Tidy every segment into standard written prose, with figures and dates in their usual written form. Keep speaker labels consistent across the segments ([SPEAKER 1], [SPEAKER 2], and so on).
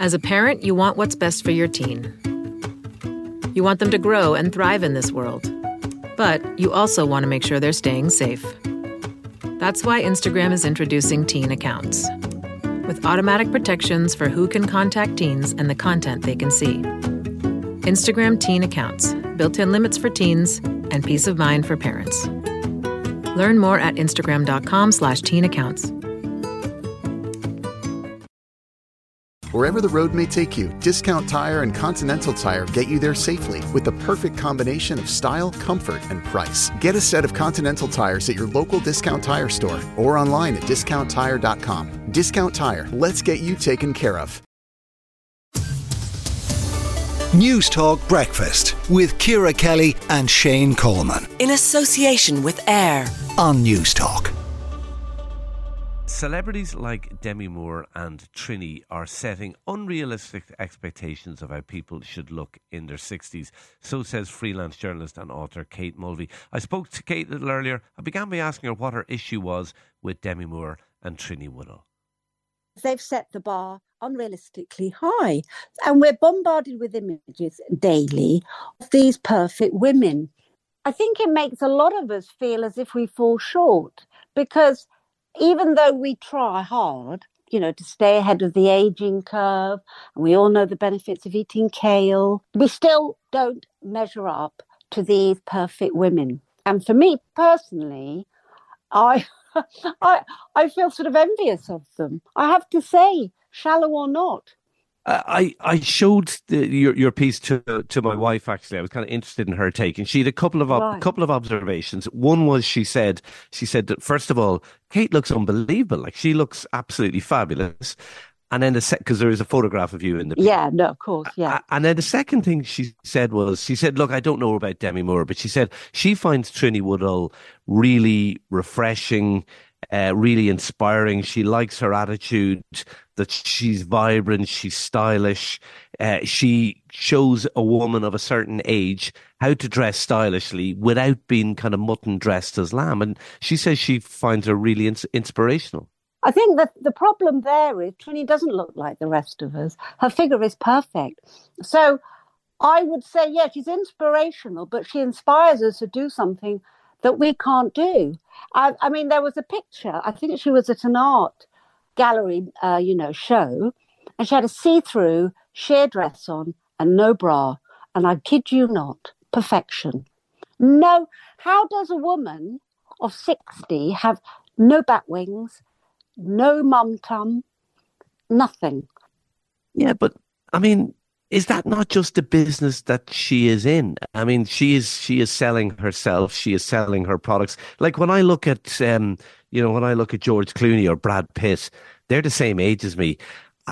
[SPEAKER 1] As a parent, you want what's best for your teen. You want them to grow and thrive in this world. But you also want to make sure they're staying safe. That's why Instagram is introducing Teen Accounts, with automatic protections for who can contact teens and the content they can see. Instagram Teen Accounts, built-in limits for teens and peace of mind for parents. Learn more at instagram.com/teenaccounts.
[SPEAKER 2] Wherever the road may take you, Discount Tire and Continental Tire get you there safely with the perfect combination of style, comfort, and price. Get a set of Continental tires at your local Discount Tire store or online at discounttire.com. Discount Tire, let's get you taken care of.
[SPEAKER 3] News Talk Breakfast with Ciara Kelly and Shane Coleman.
[SPEAKER 4] In association with AIR
[SPEAKER 3] on News Talk.
[SPEAKER 5] Celebrities like Demi Moore and Trini are setting unrealistic expectations of how people should look in their 60s. So says freelance journalist and author Kate Mulvey. I spoke to Kate a little earlier. I began by asking her what her issue was with Demi Moore and Trini Woodall.
[SPEAKER 6] They've set the bar unrealistically high, and we're bombarded with images daily of these perfect women. I think it makes a lot of us feel as if we fall short, because even though we try hard, to stay ahead of the aging curve, and we all know the benefits of eating kale, we still don't measure up to these perfect women. And for me personally, I feel sort of envious of them. I have to say, shallow or not.
[SPEAKER 5] I showed your piece to my wife. Actually, I was kind of interested in her take, and she had a couple of observations. One was she said that first of all, Kate looks unbelievable. Like, she looks absolutely fabulous. And then because there is a photograph of you in the piece.
[SPEAKER 6] Yeah, no, of course, yeah.
[SPEAKER 5] And then the second thing she said, look, I don't know about Demi Moore, but she said she finds Trini Woodall really refreshing, really inspiring. She likes her attitude, that she's vibrant, she's stylish. She shows a woman of a certain age how to dress stylishly without being kind of mutton dressed as lamb. And she says she finds her really inspirational.
[SPEAKER 6] I think that the problem there is Trini doesn't look like the rest of us. Her figure is perfect. So I would say, yeah, she's inspirational, but she inspires us to do something that we can't do. I mean, there was a picture, I think she was at an art gallery, show, and she had a see-through sheer dress on and no bra. And I kid you not, perfection. No, how does a woman of 60 have no bat wings, no mum tum, nothing?
[SPEAKER 5] Yeah, but I mean, is that not just the business that she is in? I mean, she is selling herself. She is selling her products. Like when I look at, when I look at George Clooney or Brad Pitt, they're the same age as me.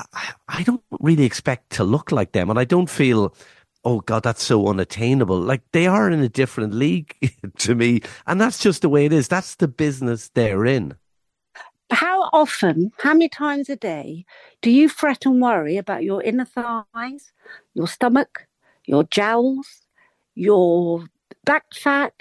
[SPEAKER 5] I don't really expect to look like them, and I don't feel, oh God, that's so unattainable. Like, they are in a different league to me, and that's just the way it is. That's the business they're in.
[SPEAKER 6] How often, how many times a day do you fret and worry about your inner thighs, your stomach, your jowls, your back fat?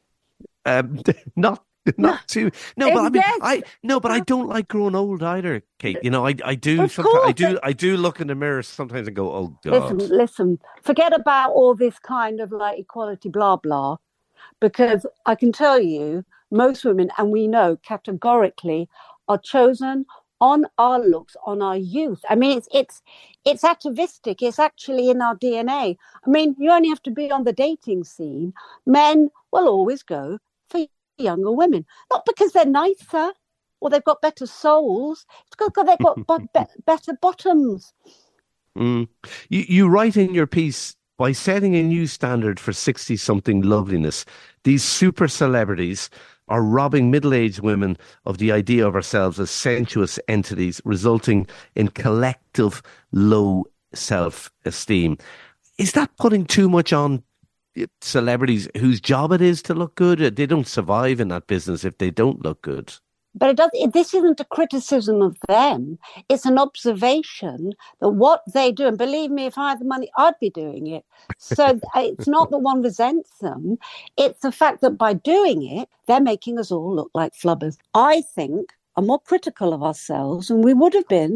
[SPEAKER 5] Not too. No, but but I don't like growing old either, Kate. I do. Sometimes I do look in the mirror sometimes and go, oh God.
[SPEAKER 6] Listen. Forget about all this kind of like equality, blah blah, because I can tell you, most women, and we know categorically, are chosen on our looks, on our youth. I mean, it's atavistic. It's actually in our DNA. I mean, you only have to be on the dating scene. Men will always go for younger women, not because they're nicer or they've got better souls. It's because they've got better bottoms.
[SPEAKER 5] You write in your piece, by setting a new standard for 60-something loveliness, these super celebrities are robbing middle-aged women of the idea of ourselves as sensuous entities, resulting in collective low self-esteem. Is that putting too much on celebrities whose job it is to look good? They don't survive in that business if they don't look good.
[SPEAKER 6] But this isn't a criticism of them. It's an observation that what they do, and believe me, if I had the money, I'd be doing it. So it's not that one resents them. It's the fact that by doing it, they're making us all look like flubbers. I think are more critical of ourselves than we would have been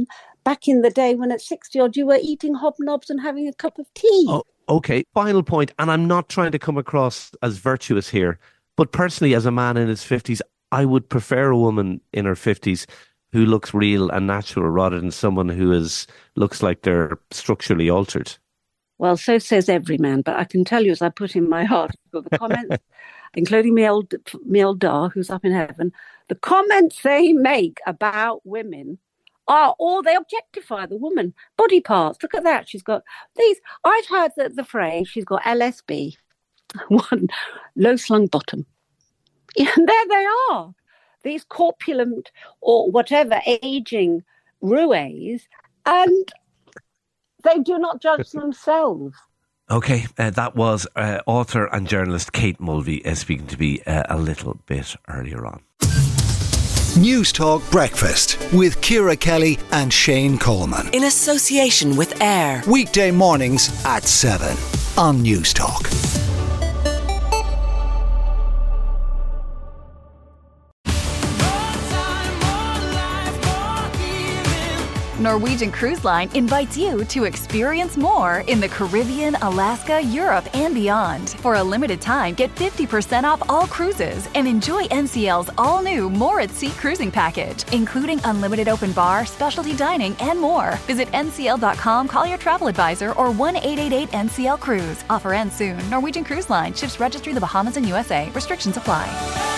[SPEAKER 6] back in the day when at 60 odd you were eating hobnobs and having a cup of tea.
[SPEAKER 5] Oh, okay. Final point, and I'm not trying to come across as virtuous here, but personally, as a man in his 50s, I would prefer a woman in her 50s who looks real and natural rather than someone who looks like they're structurally altered.
[SPEAKER 6] Well, so says every man, but I can tell you, as I put in my article, the comments, including me old Dar, who's up in heaven, the comments they make about women are all, they objectify the woman. Body parts, look at that. She's got these. I've heard the phrase, she's got LSB, one low-slung bottom. And there they are, these corpulent or whatever aging roués, and they do not judge themselves.
[SPEAKER 5] Okay, that was author and journalist Kate Mulvey speaking to me a little bit earlier on.
[SPEAKER 3] News Talk Breakfast with Ciara Kelly and Shane Coleman.
[SPEAKER 4] In association with AIR.
[SPEAKER 3] Weekday mornings at 7 on News Talk.
[SPEAKER 7] Norwegian Cruise Line invites you to experience more in the Caribbean, Alaska, Europe, and beyond. For a limited time, get 50% off all cruises and enjoy NCL's all-new More at Sea cruising package, including unlimited open bar, specialty dining, and more. Visit ncl.com, call your travel advisor, or 1-888-NCL-CRUISE. Offer ends soon. Norwegian Cruise Line. Ships registry the Bahamas and USA. Restrictions apply.